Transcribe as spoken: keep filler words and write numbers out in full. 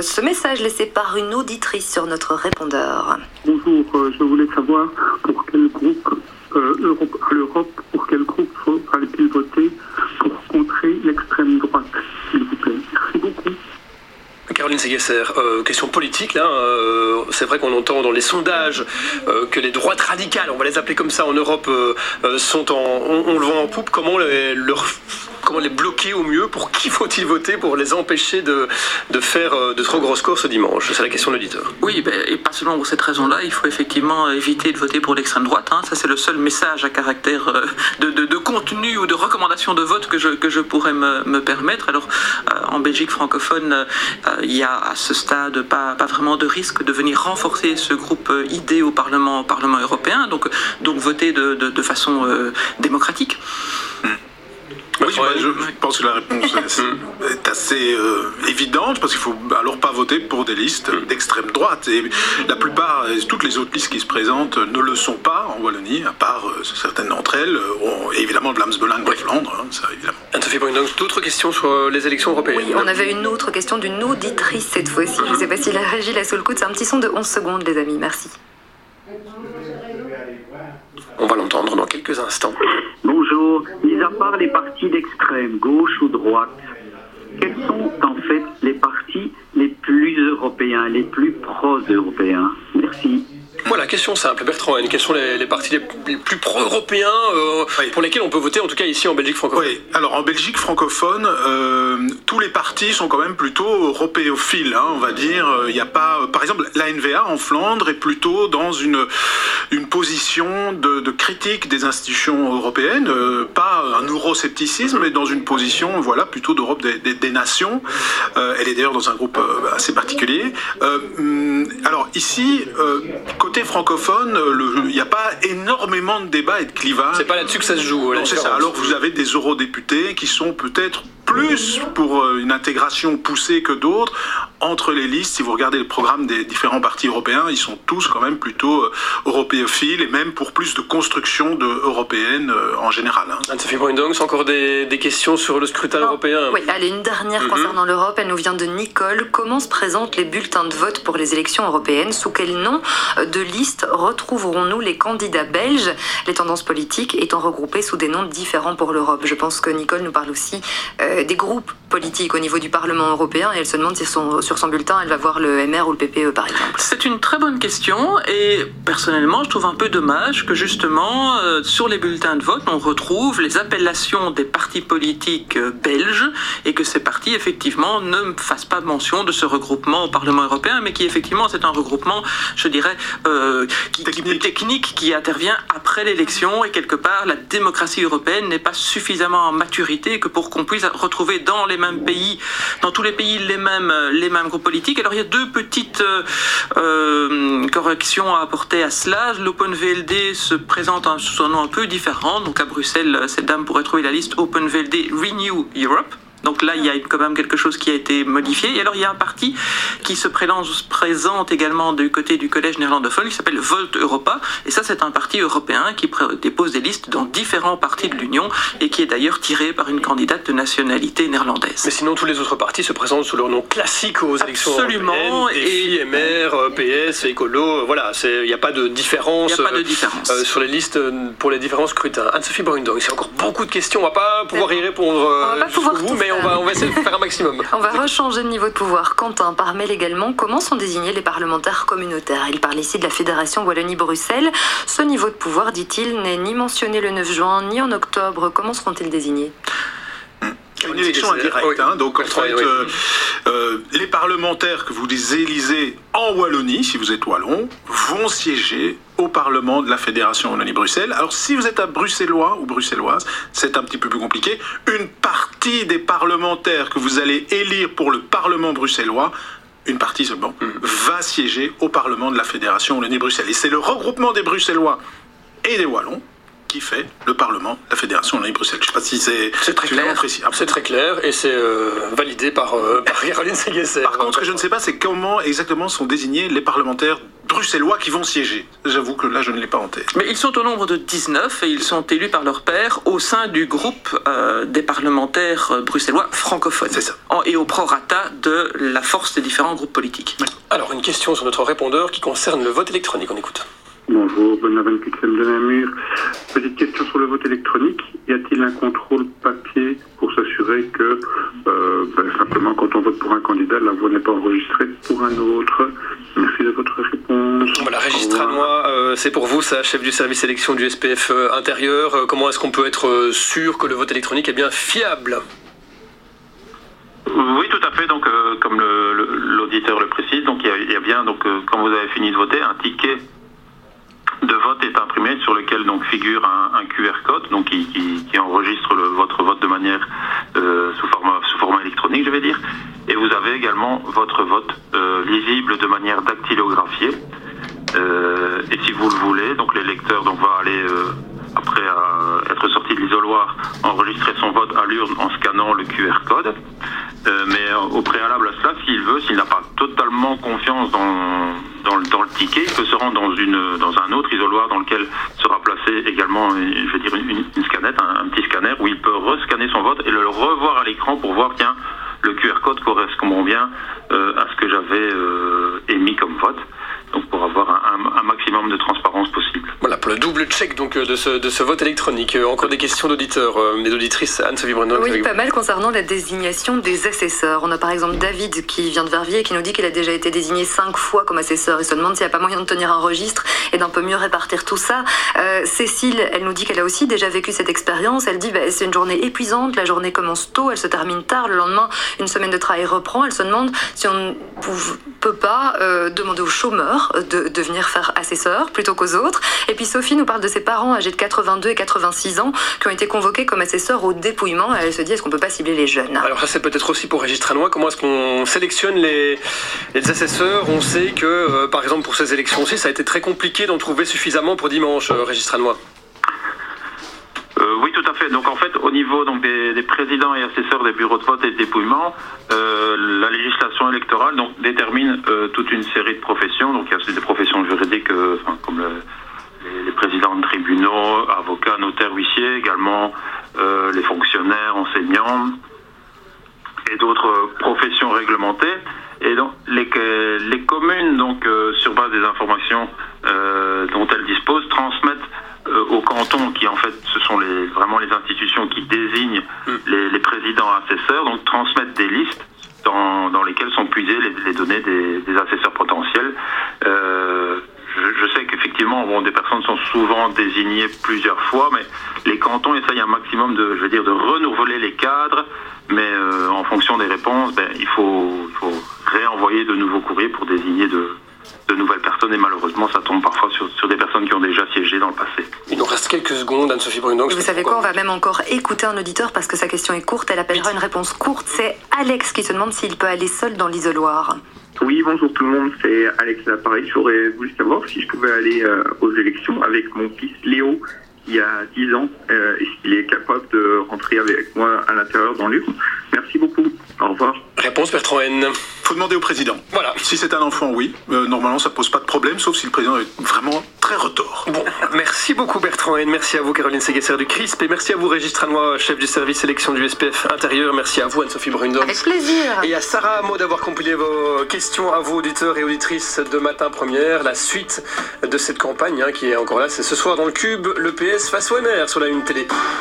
ce message laissé par une auditrice sur notre répondeur. Bonjour, euh, je voulais savoir pour quel groupe euh, Europe, à l'Europe, pour quel groupe fallait-il voter pour contrer l'extrême droite, s'il vous plaît. Merci beaucoup. Caroline Segesser, euh, question politique là, euh, c'est vrai qu'on entend dans les sondages euh, que les droites radicales, on va les appeler comme ça en Europe, euh, euh, sont en, on, on le vend en poupe. Comment les, leur, comment les bloquer au mieux? Pour qui faut-il voter pour les empêcher de, de faire euh, de trop grosses courses ce dimanche? C'est la question de l'auditeur. Oui, ben, et pas seulement pour cette raison-là, il faut effectivement éviter de voter pour l'extrême droite. Hein. Ça, c'est le seul message à caractère euh, de, de, de contenu ou de recommandation de vote que je, que je pourrais me, me permettre. Alors, euh, en Belgique francophone, euh, il y a à ce stade pas, pas vraiment de risque de venir renforcer ce groupe I D au Parlement, au Parlement européen, donc, donc voter de, de, de façon euh, démocratique. Mmh. Oui, bah, je pense que la réponse est, est assez euh, évidente, parce qu'il ne faut alors pas voter pour des listes d'extrême droite. Et la plupart, toutes les autres listes qui se présentent ne le sont pas en Wallonie, à part euh, certaines d'entre elles. On, évidemment, Vlaams-Belang de Flandre, hein, ça évidemment. Anne-Sophie Bruyne, d'autres questions sur les élections européennes? Oui, on avait une autre question d'une auditrice cette fois-ci. Je ne sais pas si la régie l'a sous le coude. C'est un petit son de onze secondes, les amis. Merci. On va l'entendre dans quelques instants. Bonjour. Mis à part les partis d'extrême, gauche ou droite, quels sont en fait les partis les plus européens, les plus pro-européens? Merci. Voilà, question simple. Bertrand, quels sont les, les partis les, les plus pro-européens euh, oui. pour lesquels on peut voter, en tout cas ici en Belgique francophone? Oui, alors en Belgique francophone, euh, tous les partis sont quand même plutôt européophiles, hein, on va dire. Il y a pas, par exemple, l'A N V A en Flandre est plutôt dans une, une position de, de critique des institutions européennes, euh, pas un euroscepticisme, mais dans une position, voilà, plutôt d'Europe des, des, des nations. Euh, elle est d'ailleurs dans un groupe euh, assez particulier. Euh, alors ici, euh, côté francophone, il n'y a pas énormément de débats et de clivages. C'est pas là-dessus que ça se joue. Non, c'est ça. Alors vous avez des eurodéputés qui sont peut-être plus pour une intégration poussée que d'autres entre les listes. Si vous regardez le programme des différents partis européens, ils sont tous quand même plutôt européophiles et même pour plus de construction de européenne en général. Hein. Anne-Sophie Bruyne, c'est encore des, des questions sur le scrutin non. européen? Oui, allez, une dernière mm-hmm. concernant l'Europe. Elle nous vient de Nicole. Comment se présentent les bulletins de vote pour les élections européennes? Sous quel nom de liste retrouverons-nous les candidats belges? Les tendances politiques étant regroupées sous des noms différents pour l'Europe. Je pense que Nicole nous parle aussi euh, des groupes politiques au niveau du Parlement européen et elle se demande si son, sur son bulletin elle va voir le M R ou le P P E par exemple. C'est une très bonne question et personnellement je trouve un peu dommage que justement euh, sur les bulletins de vote on retrouve les appellations des partis politiques euh, belges et que ces partis effectivement ne fassent pas mention de ce regroupement au Parlement européen mais qui effectivement c'est un regroupement je dirais euh, qui, technique. Qui, technique qui intervient après l'élection et quelque part la démocratie européenne n'est pas suffisamment en maturité que pour qu'on puisse retrouver dans les mêmes pays, dans tous les pays les mêmes, les mêmes groupes politiques. Alors il y a deux petites euh, euh, corrections à apporter à cela. L'Open V L D se présente sous un nom un peu différent. Donc à Bruxelles, cette dame pourrait trouver la liste Open V L D Renew Europe. Donc là, il y a quand même quelque chose qui a été modifié. Et alors, il y a un parti qui se présente également du côté du collège néerlandophone qui s'appelle Volt Europa. Et ça, c'est un parti européen qui dépose des listes dans différents partis de l'Union et qui est d'ailleurs tiré par une candidate de nationalité néerlandaise. Mais sinon, tous les autres partis se présentent sous leur nom classique aux élections Absolument, européennes. Défi, et... M R, P S, Écolo, voilà. Il n'y a pas de différence, y a pas de différence. Euh, sur les listes pour les différents scrutins. Anne-Sophie Bruyne, il y a encore beaucoup de questions. On ne va pas pouvoir y répondre euh, on va pas pouvoir vous, mais On va, on va essayer de faire un maximum. On va rechanger de niveau de pouvoir. Quentin, par mail également, comment sont désignés les parlementaires communautaires? Il parle ici de la Fédération Wallonie-Bruxelles. Ce niveau de pouvoir, dit-il, n'est ni mentionné le neuf juin, ni en octobre. Comment seront-ils désignés? Une élection indirecte, oui. hein, donc en fait, oui. euh, euh, les parlementaires que vous élisez en Wallonie, si vous êtes wallon, vont siéger au Parlement de la Fédération Wallonie-Bruxelles. Alors si vous êtes un Bruxellois ou Bruxelloise, c'est un petit peu plus compliqué. Une partie des parlementaires que vous allez élire pour le Parlement bruxellois, une partie seulement, mmh. va siéger au Parlement de la Fédération Wallonie-Bruxelles. Et c'est le regroupement des Bruxellois et des Wallons qui fait le Parlement de la Fédération Wallonie-Bruxelles. Je ne sais pas si c'est, c'est très clair. Précis. C'est très clair et c'est euh, validé par, euh, par Caroline Segesser. Par contre, ce que je ne sais pas, c'est comment exactement sont désignés les parlementaires bruxellois qui vont siéger. J'avoue que là, je ne l'ai pas en tête. Mais ils sont au nombre de dix-neuf et ils sont élus par leur pairs au sein du groupe euh, des parlementaires euh, bruxellois francophones. C'est ça. En, et au prorata de la force des différents groupes politiques. Alors, une question sur notre répondeur qui concerne le vote électronique. On écoute. Bonjour, Benaven Kutsem de Namur. Petite question sur le vote électronique. Y a-t-il un contrôle papier pour s'assurer que, euh, ben, simplement, quand on vote pour un candidat, la voix n'est pas enregistrée pour un autre? Merci de votre réponse. Voilà, Régis Tranois, euh, c'est pour vous, ça, chef du service élection du S P F euh, intérieur. Euh, comment est-ce qu'on peut être euh, sûr que le vote électronique est bien fiable? Oui, tout à fait. Donc, euh, comme le, le, l'auditeur le précise, donc il y a, il y a bien, donc, euh, quand vous avez fini de voter, un ticket de vote est imprimé sur lequel donc figure un, un Q R code, donc qui, qui, qui enregistre le, votre vote de manière euh, sous format sous format électronique, je vais dire. Et vous avez également votre vote euh, lisible de manière dactylographiée. Euh, et si vous le voulez, donc l'électeur donc va aller euh, après euh, être sorti de l'isoloir enregistrer son vote à l'urne en scannant le Q R code. Euh, mais euh, au préalable à cela, s'il veut, s'il n'a pas totalement confiance dans, dans, le, dans le ticket, il peut se rendre dans, une, dans un autre isoloir dans lequel sera placé également, je vais dire, une, une scannette, un, un petit scanner, où il peut rescanner son vote et le revoir à l'écran pour voir, tiens, le Q R code correspond bien euh, à ce que j'avais euh, émis comme vote. Donc pour avoir un, un, un maximum de transparence possible. Voilà, pour le double check donc, de, ce, de ce vote électronique. Euh, encore des questions d'auditeurs, euh, et d'auditrices. Anne-Sophie Brunel. Oui, pas mal concernant la désignation des assesseurs. On a par exemple David qui vient de Verviers et qui nous dit qu'il a déjà été désigné cinq fois comme assesseur. Il se demande s'il n'y a pas moyen de tenir un registre et d'un peu mieux répartir tout ça. Euh, Cécile, elle nous dit qu'elle a aussi déjà vécu cette expérience. Elle dit bah, c'est une journée épuisante, la journée commence tôt, elle se termine tard. Le lendemain, une semaine de travail reprend. Elle se demande si on ne peut pas euh, demander aux chômeurs De, de venir faire assesseur plutôt qu'aux autres. Et puis Sophie nous parle de ses parents âgés de quatre-vingt-deux et quatre-vingt-six ans qui ont été convoqués comme assesseurs au dépouillement. Elle se dit, est-ce qu'on peut pas cibler les jeunes? Alors ça, c'est peut-être aussi pour Régis Tranois. Comment est-ce qu'on sélectionne les, les assesseurs? On sait que, euh, par exemple, pour ces élections-ci, ça a été très compliqué d'en trouver suffisamment pour dimanche, euh, Régis Tranois. Euh, oui, tout à fait. Donc en fait, au niveau donc, des, des présidents et assesseurs des bureaux de vote et de dépouillement, euh, la législation électorale donc, détermine euh, toute une série de professions. Donc il y a aussi des professions juridiques euh, enfin, comme le, les, les présidents de tribunaux, avocats, notaires, huissiers, également euh, les fonctionnaires, enseignants et d'autres euh, professions réglementées. Et donc les, les communes, donc euh, sur base des informations euh, dont elles disposent, transmettent Euh, aux cantons, qui en fait ce sont les, vraiment les institutions qui désignent les, les présidents assesseurs, donc transmettent des listes dans, dans lesquelles sont puisées les, les données des, des assesseurs potentiels. Euh, je, je sais qu'effectivement bon, des personnes sont souvent désignées plusieurs fois, mais les cantons essayent un maximum de, je veux dire, de renouveler les cadres, mais euh, en fonction des réponses, ben, il faut, il faut réenvoyer de nouveaux courriers pour désigner de de nouvelles personnes et malheureusement ça tombe parfois sur, sur des personnes qui ont déjà siégé dans le passé. Il nous reste quelques secondes, Anne-Sophie Brunel. Vous savez quoi, on va même encore écouter un auditeur parce que sa question est courte, elle appellera une réponse courte. C'est Alex qui se demande s'il peut aller seul dans l'isoloir. Oui, bonjour tout le monde, c'est Alex à l'appareil. J'aurais voulu savoir si je pouvais aller euh, aux élections avec mon fils Léo qui a dix ans euh, et s'il est capable de rentrer avec moi à l'intérieur dans l'urne. Merci beaucoup. Au revoir. Réponse Bertrand N. Faut demander au président. Voilà. Si c'est un enfant, oui. Euh, normalement, ça pose pas de problème, sauf si le président est vraiment très retors. Bon, merci beaucoup Bertrand N. Merci à vous Caroline Séguesser du C R I S P. Et merci à vous Régis Tranois, chef du service sélection du S P F intérieur. Merci à vous Anne-Sophie Brunel. Avec plaisir. Et à Sarah Hameau d'avoir compilé vos questions à vous auditeurs et auditrices de Matin Première. La suite de cette campagne hein, qui est encore là, c'est ce soir dans le Cube, le P S face au M R sur la une télé.